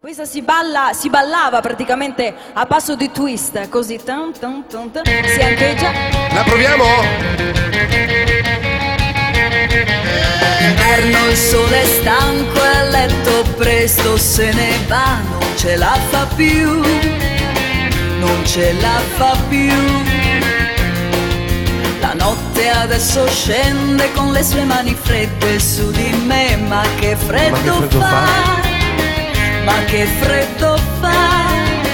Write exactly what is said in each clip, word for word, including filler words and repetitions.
Questa si balla, si ballava praticamente a passo di twist, così tan, tan, tan, tan, si ancheggia. La proviamo? Inverno il sole è stanco e a letto presto se ne va, non ce la fa più, non ce la fa più. La notte adesso scende con le sue mani fredde su di me, ma che freddo, ma che freddo fa, fa. ma che freddo fa.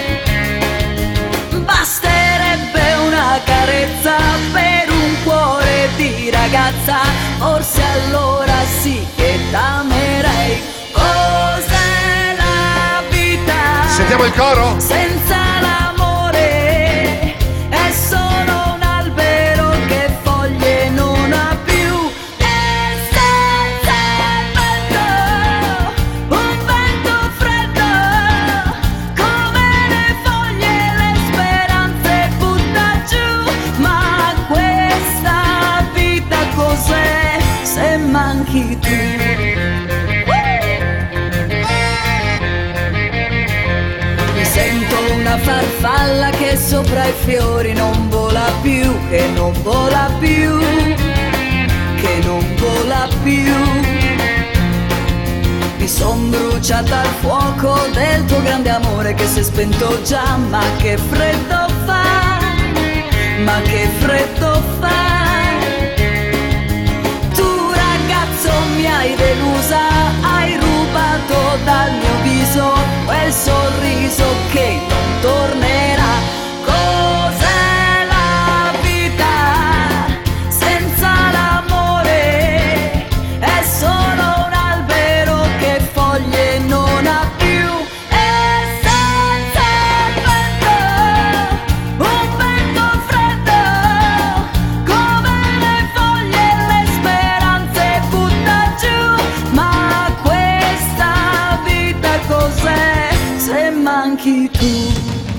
Basterebbe una carezza per un cuore di ragazza, forse allora sì che t'amerei. Cos'è la vita? Sentiamo il coro? Senza l'amore è solo un albero che foglie non ha più, e senza il vento, un vento freddo, come le foglie le speranze butta giù. Ma questa vita cos'è se manchi tu? Sento una farfalla che sopra i fiori non vola più, che non vola più, che non vola più. Mi son bruciata al fuoco del tuo grande amore che si è spento già, ma che freddo fa, ma che freddo fa. Tu ragazzo mi hai delusa, hai rubato dal mio viso quel sorriso che non tornerà. Cos'è la vita senza l'amore? È solo un albero che foglie non ha più, e senza il vento, un vento freddo, come le foglie le speranze butta giù. Ma questa vita cos'è se manchi tu?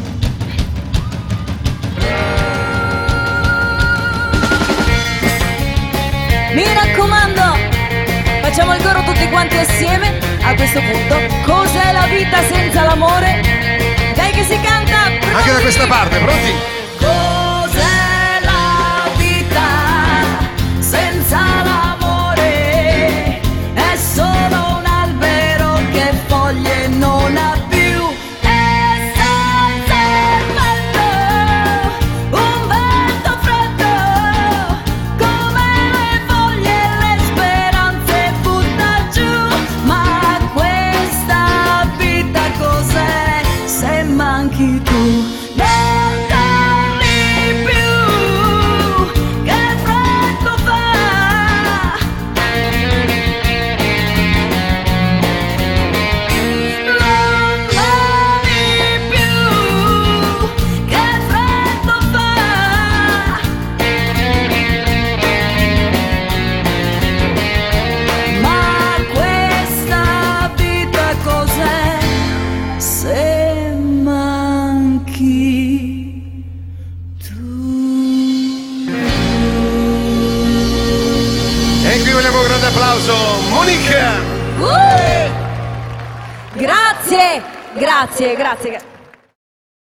Mi raccomando, facciamo il coro tutti quanti assieme a questo punto. Cos'è la vita senza l'amore? Dai che si canta! Pronti? Anche da questa parte, pronti? Cos'è la vita senza l'amore? È solo un albero che foglie non ha più, e senza il vento, un vento freddo, come le foglie le speranze butta giù. Ma questa vita cos'è se manchi tu? Non torni più, che freddo fa. Non torni più, che freddo fa. Ma questa vita cos'è se manchi tu? E qui vogliamo un grande applauso, Monica! Uh! Grazie, grazie, grazie.